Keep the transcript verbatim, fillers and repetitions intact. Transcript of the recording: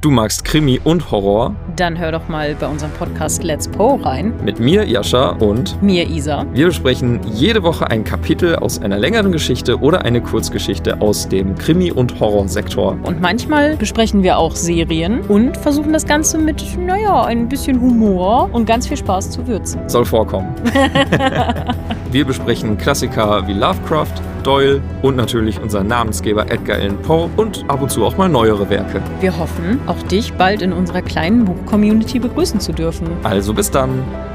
Du magst Krimi und Horror? Dann hör doch mal bei unserem Podcast Let's Po rein. Mit mir, Jascha, und mir, Isa. Wir besprechen jede Woche ein Kapitel aus einer längeren Geschichte oder eine Kurzgeschichte aus dem Krimi- und Horrorsektor. Und manchmal besprechen wir auch Serien und versuchen das Ganze mit, naja, ein bisschen Humor und ganz viel Spaß zu würzen. Soll vorkommen. Wir besprechen Klassiker wie Lovecraft, Doyle und natürlich unseren Namensgeber Edgar Allan Poe und ab und zu auch mal neuere Werke. Wir hoffen, auch dich bald in unserer kleinen Buch-Community begrüßen zu dürfen. Also bis dann!